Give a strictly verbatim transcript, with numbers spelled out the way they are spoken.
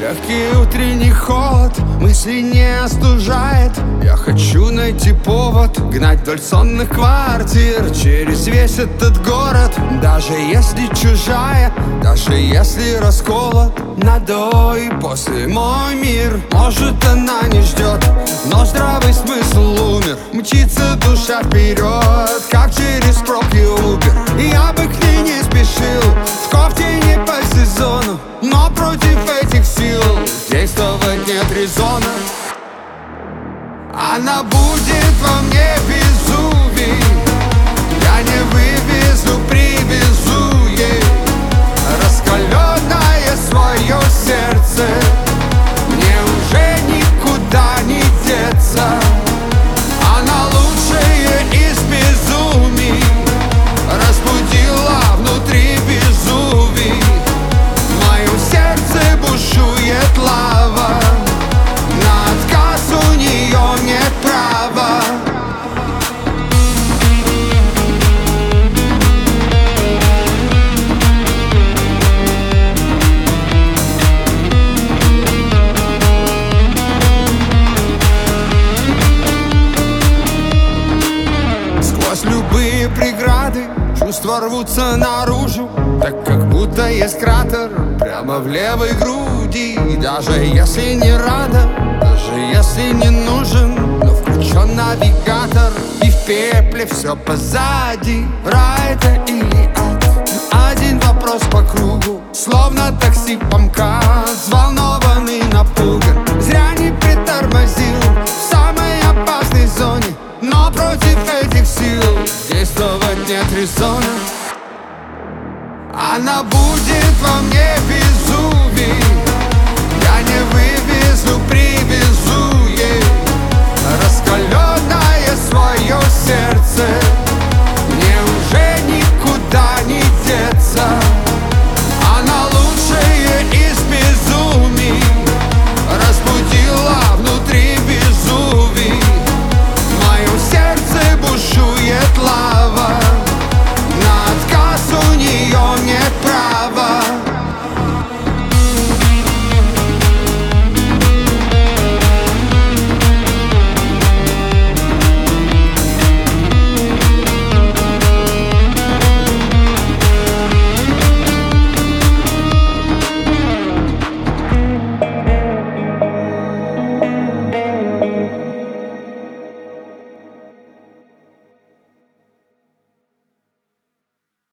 Легкий утренний холод мысли не остужает. Я хочу найти повод гнать вдоль сонных квартир через весь этот город. Даже если чужая, даже если расколот на до и после мой мир. Может, она не ждет, но здравый смысл умер. Мчится душа вперед, как через пробки Убер. Я бы к ней не спешил, в кофте не по сезону, но против этих сил действовать нет резона. Она будет во мне безумий, я не вывезу, привезу ей раскаленное свое сердце. Мне уже никуда не деться. Она лучшая из безумий, разбудила внутри безумий. В моем сердце бушует лава, на отказ у нее нет права. Сквозь любые преграды чувства рвутся наружу, так как будто есть кратер прямо в левой груди. И даже если не рада, даже если не нужен, но включен навигатор, и в пепле все позади. Рай это или ад? Один вопрос по кругу, словно такси по МКАДу.